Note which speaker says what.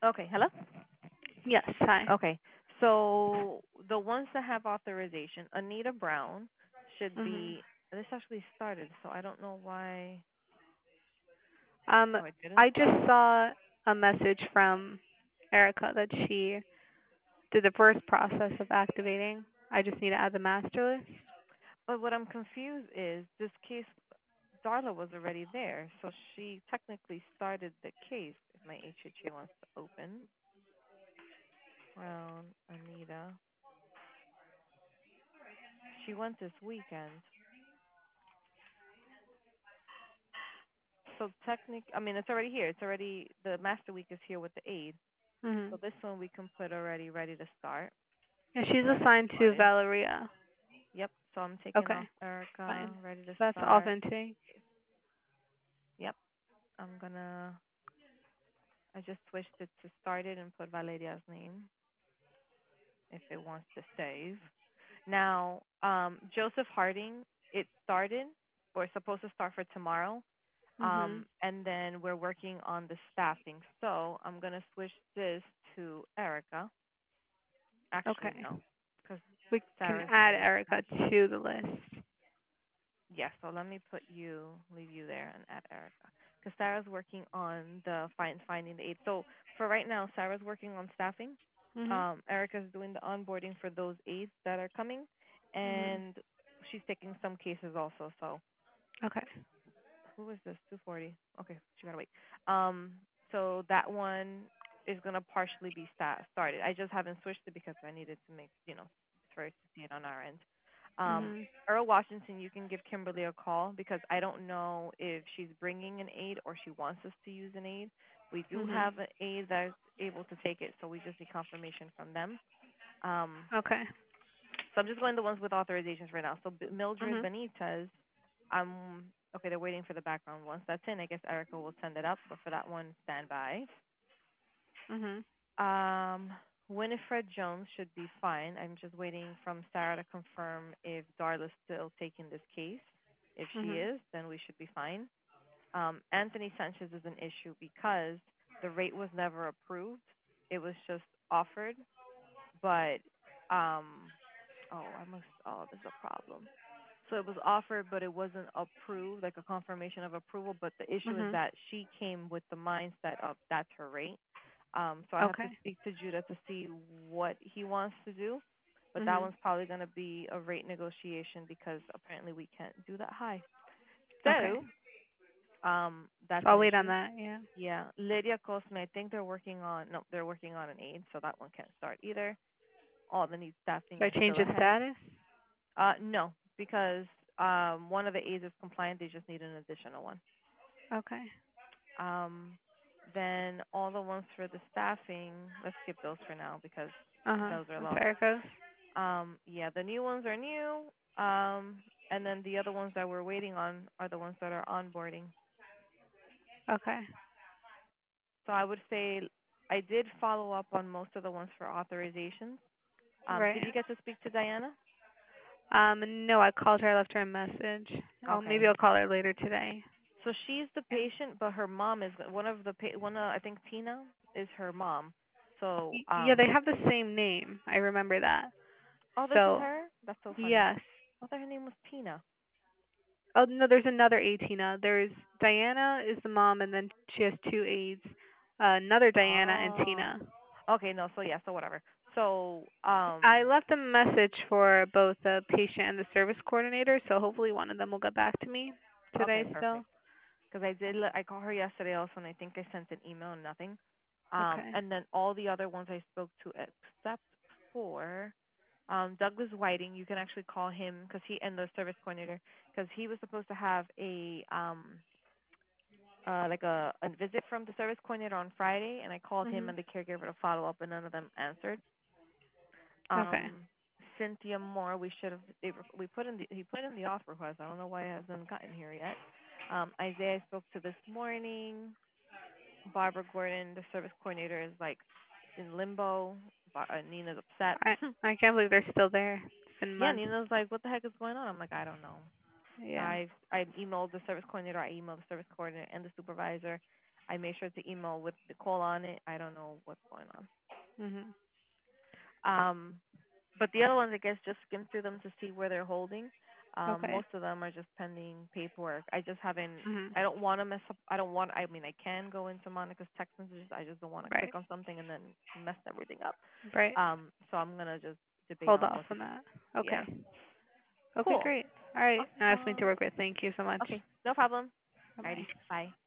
Speaker 1: Okay, hello?
Speaker 2: Yes, hi.
Speaker 1: Okay. So the ones that have authorization, Anita Brown should
Speaker 2: Mhm.
Speaker 1: be this actually started, so I don't know why.
Speaker 2: Um,
Speaker 1: Oh, it didn't
Speaker 2: I
Speaker 1: start?
Speaker 2: just saw a message from Erica that she did the first process of activating. I just need to add the master list.
Speaker 1: But what I'm confused is this case Darla was already there, so she technically started the case if my HHA wants to open. Brown, Anita. She went this weekend. So I mean, it's already here. It's already, the Master Week is here with the aid. So
Speaker 2: Mhm.
Speaker 1: this one we can put already ready to start.
Speaker 2: Yeah,
Speaker 1: So
Speaker 2: she's
Speaker 1: go ahead and
Speaker 2: assigned to
Speaker 1: start it.
Speaker 2: Valeria.
Speaker 1: Yep. So I'm taking off
Speaker 2: Okay,
Speaker 1: Erica,
Speaker 2: fine.
Speaker 1: ready to
Speaker 2: That's
Speaker 1: start.
Speaker 2: authentic.
Speaker 1: Yep. I'm gonna, I just switched it to started and put Valeria's name if it wants to save. Now, Joseph Harding, it started or it's supposed to start for tomorrow.
Speaker 2: Mhm.
Speaker 1: And then we're working on the staffing. So I'm gonna switch this to Erica. Actually,
Speaker 2: Okay.
Speaker 1: no, because
Speaker 2: We can
Speaker 1: Sarah's
Speaker 2: add
Speaker 1: doing
Speaker 2: Erica
Speaker 1: staffing.
Speaker 2: to the list.
Speaker 1: Yes, so let me put you, leave you there and add Erica. Because Sarah's working on the finding the aid. So for right now, Sarah's working on staffing.
Speaker 2: Mhm.
Speaker 1: Erica's doing the onboarding for those aides that are coming,
Speaker 2: Mhm.
Speaker 1: and she's taking some cases also. So
Speaker 2: Okay.
Speaker 1: who is this? 240. Okay, she gotta wait. Um, so that one is gonna partially be started. I just haven't switched it because I needed to make, for us to see it on our end.
Speaker 2: Mhm.
Speaker 1: Earl Washington, you can give Kimberly a call because I don't know if she's bringing an aide or she wants us to use an aide. We do
Speaker 2: Mhm.
Speaker 1: have an aide that's able to take it, so we just need confirmation from them. Um,
Speaker 2: Okay.
Speaker 1: so I'm just going the ones with authorizations right now. So Mildred
Speaker 2: Mhm.
Speaker 1: Benitez, okay, they're waiting for the background. Once that's in, I guess Erica will send it up. But for that one, stand by.
Speaker 2: Mhm.
Speaker 1: Um, Winifred Jones should be fine. I'm just waiting from Sarah to confirm if Darla's still taking this case. If she
Speaker 2: Mhm.
Speaker 1: is, then we should be fine. Anthony Sanchez is an issue because the rate was never approved. It was just offered, but this is a problem. So it was offered, but it wasn't approved, like a confirmation of approval. But the issue is
Speaker 2: Mhm.
Speaker 1: that she came with the mindset of that's her rate. So I have to
Speaker 2: Okay.
Speaker 1: speak to Judah to see what he wants to do. But that
Speaker 2: Mhm.
Speaker 1: one's probably going to be a rate negotiation because apparently we can't do that high.
Speaker 2: Okay.
Speaker 1: So that's
Speaker 2: So I'll
Speaker 1: an
Speaker 2: wait on
Speaker 1: issue.
Speaker 2: that. Yeah.
Speaker 1: Yeah, Lydia Cosme, I think they're working on no, they're working on an aid, so that one can't start either. All the need staffing
Speaker 2: Do I
Speaker 1: is
Speaker 2: change
Speaker 1: still
Speaker 2: the
Speaker 1: ahead.
Speaker 2: status?
Speaker 1: No, because one of the aides is compliant. They just need an additional one.
Speaker 2: Okay.
Speaker 1: Um, then all the ones for the staffing, let's skip those for now because
Speaker 2: Uh huh.
Speaker 1: those are
Speaker 2: That's
Speaker 1: lost.
Speaker 2: Erica's.
Speaker 1: Yeah, the new ones are new. And then the other ones that we're waiting on are the ones that are onboarding.
Speaker 2: Okay.
Speaker 1: So I would say I did follow up on most of the ones for authorizations.
Speaker 2: Right.
Speaker 1: Did you get to speak to Diana?
Speaker 2: No, I called her. I left her a message.
Speaker 1: Okay.
Speaker 2: Maybe I'll call her later today.
Speaker 1: So she's the
Speaker 2: Yeah.
Speaker 1: patient, but her mom is one of I think Tina is her mom. So
Speaker 2: Yeah, they have the same name. I remember that.
Speaker 1: oh, this is
Speaker 2: So,
Speaker 1: her. That's so funny.
Speaker 2: yes.
Speaker 1: I thought her name was Tina.
Speaker 2: Oh no, there's another Atina. There's Diana is the mom, and then she has two aides. Another Diana and
Speaker 1: Oh.
Speaker 2: Tina.
Speaker 1: Okay, no, so yeah, so whatever. So,
Speaker 2: I left a message for both the patient and the service coordinator, so hopefully one of them will get back to me
Speaker 1: okay,
Speaker 2: today still.
Speaker 1: perfect. Because I called her yesterday also, and I think I sent an email and nothing.
Speaker 2: Okay.
Speaker 1: And then all the other ones I spoke to except for Douglas Whiting. You can actually call him because he and the service coordinator because he was supposed to have a visit from the service coordinator on Friday, and I called him
Speaker 2: Mhm.
Speaker 1: and the caregiver to follow up, and none of them answered.
Speaker 2: Okay.
Speaker 1: Cynthia Moore, we put in he put in the offer request. I don't know why it hasn't gotten here yet. Isaiah I spoke to this morning. Barbara Gordon, the service coordinator, is like in limbo. Nina's upset.
Speaker 2: I can't believe they're still there. It's been
Speaker 1: Yeah,
Speaker 2: months.
Speaker 1: Nina's like, what the heck is going on? I'm like, I don't know.
Speaker 2: Yeah.
Speaker 1: I emailed the service coordinator. I emailed the service coordinator and the supervisor. I made sure to email with the call on it. I don't know what's going on.
Speaker 2: Mhm.
Speaker 1: Um, but the other ones, I guess, just skim through them to see where they're holding.
Speaker 2: Okay.
Speaker 1: Most of them are just pending paperwork. I just haven't.
Speaker 2: Mhm.
Speaker 1: I don't want to mess up. I don't want. I mean, I can go into Monica's text messages. I just don't want to
Speaker 2: Right.
Speaker 1: click on something and then mess everything up.
Speaker 2: Right.
Speaker 1: So I'm gonna just debate
Speaker 2: Hold
Speaker 1: on
Speaker 2: off
Speaker 1: what to
Speaker 2: on
Speaker 1: do.
Speaker 2: that.
Speaker 1: Yeah.
Speaker 2: Okay. Okay,
Speaker 1: Cool.
Speaker 2: great. All right. Now it's me to
Speaker 1: Awesome.
Speaker 2: work with. Thank you so much.
Speaker 1: Okay. No problem.
Speaker 2: Bye bye.
Speaker 1: Alrighty. Bye.